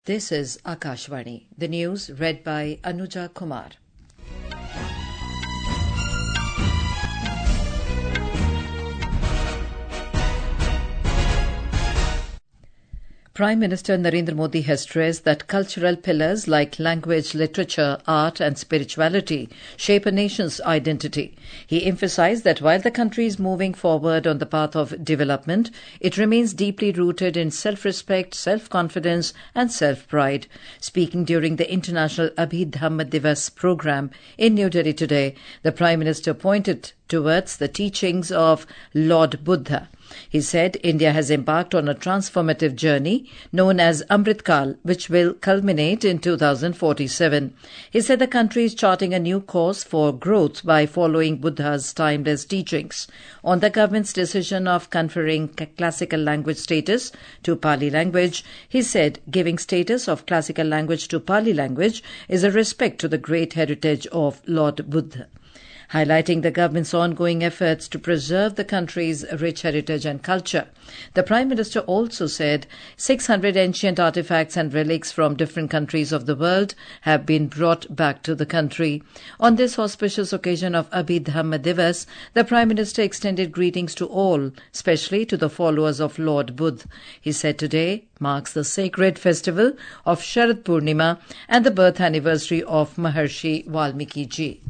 This is Akashvani. The news read by Anuja Kumar. Prime Minister Narendra Modi has stressed that cultural pillars like language, literature, art and spirituality shape a nation's identity. He emphasized that while the country is moving forward on the path of development, it remains deeply rooted in self-respect, self-confidence and self-pride. Speaking during the International Abhi Dhamma Divas program in New Delhi today, the Prime Minister pointed towards the teachings of Lord Buddha. He said India has embarked on a transformative journey known as Amrit Kal, which will culminate in 2047. He said the country is charting a new course for growth by following Buddha's timeless teachings. On the government's decision of conferring classical language status to Pali language, he said giving status of classical language to Pali language is a respect to the great heritage of Lord Buddha. Highlighting the government's ongoing efforts to preserve the country's rich heritage and culture. The Prime Minister also said 600 ancient artifacts and relics from different countries of the world have been brought back to the country. On this auspicious occasion of Abhi Dhamma Divas, the Prime Minister extended greetings to all, especially to the followers of Lord Buddha. He said today marks the sacred festival of Sharad Purnima and the birth anniversary of Maharshi Valmiki Ji.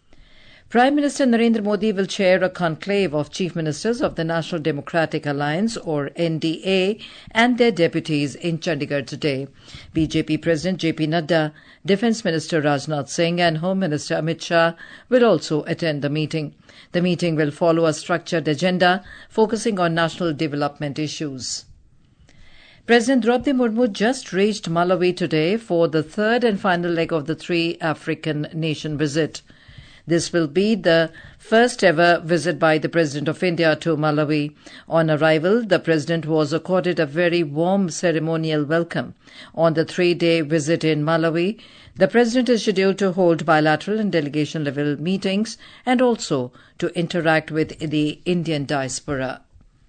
Prime Minister Narendra Modi will chair a conclave of Chief Ministers of the National Democratic Alliance or NDA and their deputies in Chandigarh today. BJP President JP Nadda, Defence Minister Rajnath Singh and Home Minister Amit Shah will also attend the meeting. The meeting will follow a structured agenda focusing on national development issues. President Draupadi Murmu just reached Malawi today for the third and final leg of the three African nation visit. This will be the first ever visit by the President of India to Malawi. On arrival, the President was accorded a very warm ceremonial welcome. On the three-day visit in Malawi, the President is scheduled to hold bilateral and delegation-level meetings and also to interact with the Indian diaspora.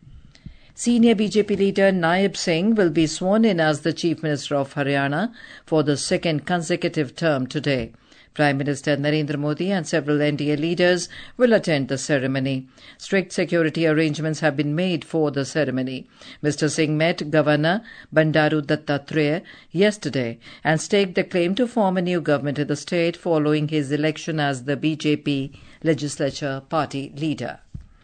Senior BJP leader Naib Singh will be sworn in as the Chief Minister of Haryana for the second consecutive term today. Prime Minister Narendra Modi and several NDA leaders will attend the ceremony. Strict security arrangements have been made for the ceremony. Mr. Singh met Governor Bandaru Dattatreya yesterday and staked the claim to form a new government in the state following his election as the BJP legislature party leader.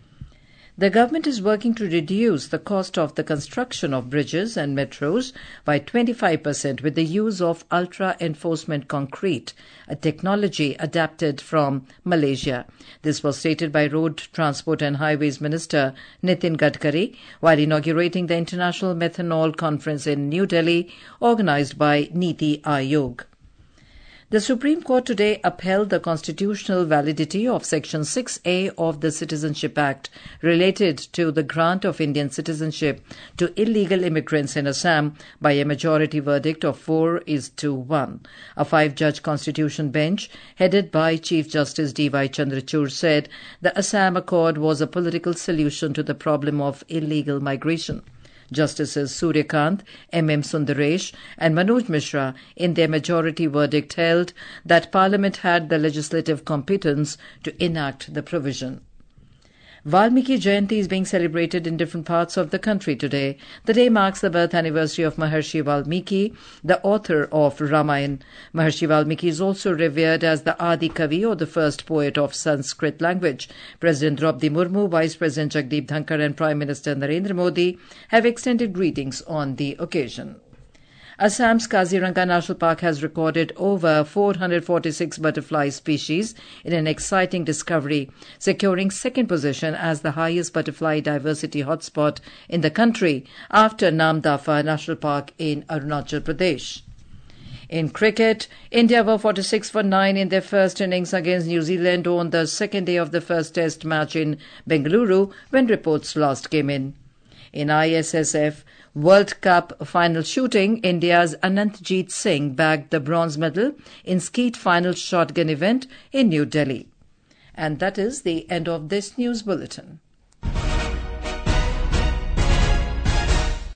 The government is working to reduce the cost of the construction of bridges and metros by 25% with the use of ultra-enforcement concrete, a technology adapted from Malaysia. This was stated by Road Transport and Highways Minister Nitin Gadkari while inaugurating the International Methanol Conference in New Delhi, organized by Niti Aayog. The Supreme Court today upheld the constitutional validity of Section 6A of the Citizenship Act related to the grant of Indian citizenship to illegal immigrants in Assam by a majority verdict of 4-1. A 5-judge constitution bench headed by Chief Justice D.Y. Chandrachud said the Assam Accord was a political solution to the problem of illegal migration. Justices Suryakant, M.M. Sundaresh and Manoj Mishra in their majority verdict held that Parliament had the legislative competence to enact the provision. Valmiki Jayanti is being celebrated in different parts of the country today. The day marks the birth anniversary of Maharshi Valmiki, the author of Ramayana. Maharshi Valmiki is also revered as the Adi Kavi or the first poet of Sanskrit language. President Draupadi Murmu, Vice President Jagdeep Dhankar and Prime Minister Narendra Modi have extended greetings on the occasion. Assam's Kaziranga National Park has recorded over 446 butterfly species in an exciting discovery, securing second position as the highest butterfly diversity hotspot in the country after Namdapha National Park in Arunachal Pradesh. In cricket, India were 46 for 9 in their first innings against New Zealand on the second day of the first test match in Bengaluru when reports last came in. In ISSF World Cup final shooting, India's Anantjeet Singh bagged the bronze medal in skeet final shotgun event in New Delhi. And that is the end of this news bulletin.